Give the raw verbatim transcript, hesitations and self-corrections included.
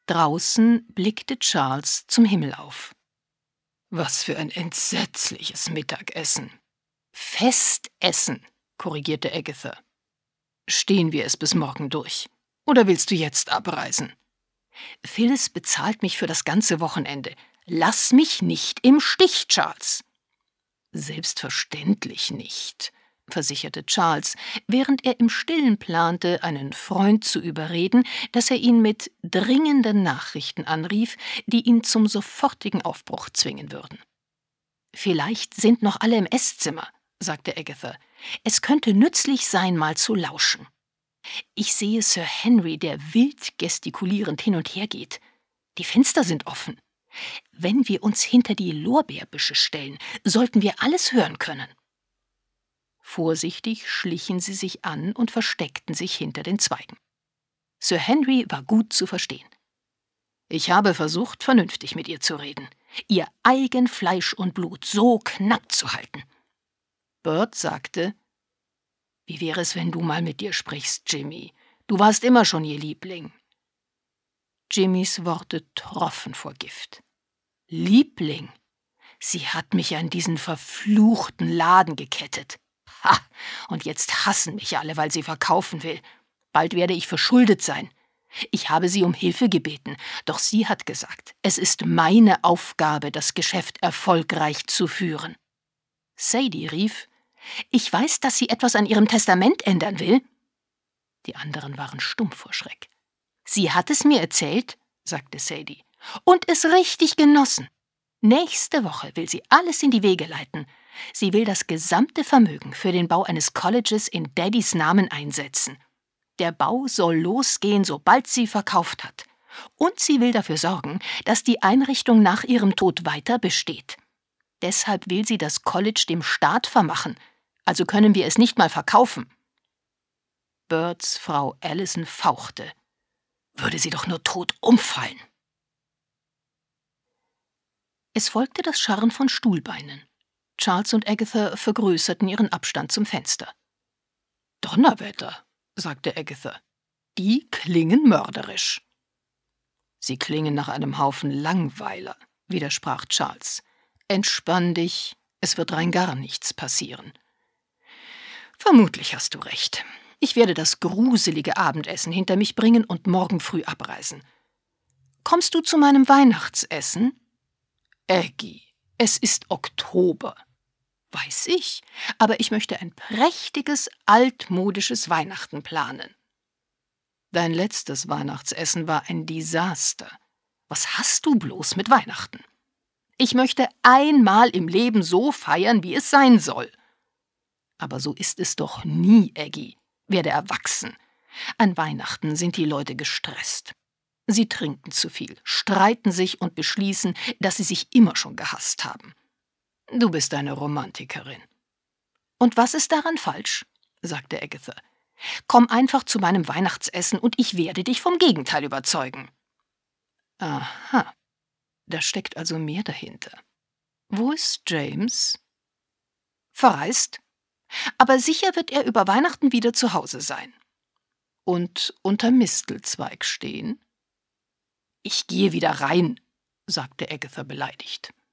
Draußen blickte Charles zum Himmel auf. »Was für ein entsetzliches Mittagessen!« »Festessen«, korrigierte Agatha. »Stehen wir es bis morgen durch? Oder willst du jetzt abreisen?« »Phyllis bezahlt mich für das ganze Wochenende. Lass mich nicht im Stich, Charles!« »Selbstverständlich nicht«, versicherte Charles, während er im Stillen plante, einen Freund zu überreden, dass er ihn mit dringenden Nachrichten anrief, die ihn zum sofortigen Aufbruch zwingen würden. »Vielleicht sind noch alle im Esszimmer«, sagte Agatha. »Es könnte nützlich sein, mal zu lauschen. Ich sehe Sir Henry, der wild gestikulierend hin und her geht. Die Fenster sind offen. Wenn wir uns hinter die Lorbeerbüsche stellen, sollten wir alles hören können.« Vorsichtig schlichen sie sich an und versteckten sich hinter den Zweigen. Sir Henry war gut zu verstehen. »Ich habe versucht, vernünftig mit ihr zu reden, ihr eigen Fleisch und Blut so knapp zu halten.« Bert sagte: »Wie wäre es, wenn du mal mit ihr sprichst, Jimmy? Du warst immer schon ihr Liebling.« Jimmys Worte troffen vor Gift. »Liebling? Sie hat mich an diesen verfluchten Laden gekettet. Ha! Und jetzt hassen mich alle, weil sie verkaufen will. Bald werde ich verschuldet sein. Ich habe sie um Hilfe gebeten, doch sie hat gesagt, es ist meine Aufgabe, das Geschäft erfolgreich zu führen.« Sadie rief: »Ich weiß, dass sie etwas an ihrem Testament ändern will.« Die anderen waren stumm vor Schreck. »Sie hat es mir erzählt«, sagte Sadie, »und es richtig genossen. Nächste Woche will sie alles in die Wege leiten. Sie will das gesamte Vermögen für den Bau eines Colleges in Daddys Namen einsetzen. Der Bau soll losgehen, sobald sie verkauft hat. Und sie will dafür sorgen, dass die Einrichtung nach ihrem Tod weiter besteht. Deshalb will sie das College dem Staat vermachen, also können wir es nicht mal verkaufen.« Berts Frau Allison fauchte. Würde sie doch nur tot umfallen. Es folgte das Scharren von Stuhlbeinen. Charles und Agatha vergrößerten ihren Abstand zum Fenster. »Donnerwetter«, sagte Agatha. »Die klingen mörderisch.« »Sie klingen nach einem Haufen Langweiler«, widersprach Charles. »Entspann dich, es wird rein gar nichts passieren.« »Vermutlich hast du recht. Ich werde das gruselige Abendessen hinter mich bringen und morgen früh abreisen. Kommst du zu meinem Weihnachtsessen?« »Aggie, es ist Oktober.« »Weiß ich, aber ich möchte ein prächtiges, altmodisches Weihnachten planen.« »Dein letztes Weihnachtsessen war ein Desaster. Was hast du bloß mit Weihnachten?« »Ich möchte einmal im Leben so feiern, wie es sein soll.« »Aber so ist es doch nie, Aggie. Werde erwachsen. An Weihnachten sind die Leute gestresst. Sie trinken zu viel, streiten sich und beschließen, dass sie sich immer schon gehasst haben. Du bist eine Romantikerin.« »Und was ist daran falsch?«, sagte Agatha. »Komm einfach zu meinem Weihnachtsessen und ich werde dich vom Gegenteil überzeugen.« »Aha, da steckt also mehr dahinter. Wo ist James?« »Verreist. Aber sicher wird er über Weihnachten wieder zu Hause sein.« »Und unter Mistelzweig stehen?« »Ich gehe wieder rein«, sagte Agatha beleidigt.